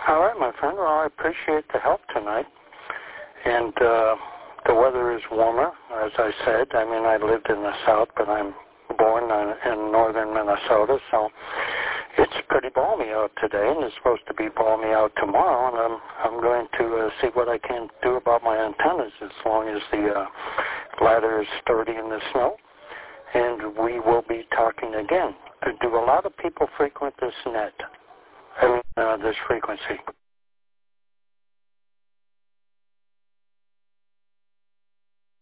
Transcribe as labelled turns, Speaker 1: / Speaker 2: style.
Speaker 1: All right, my friend. Well, I appreciate the help tonight. And the weather is warmer, as I said. I mean, I lived in the South, but I'm born in northern Minnesota, so it's pretty balmy out today, and it's supposed to be balmy out tomorrow, and I'm going to see what I can do about my antennas as long as the ladder is sturdy in the snow, and we will be talking again. Do a lot of people frequent this net, this frequency?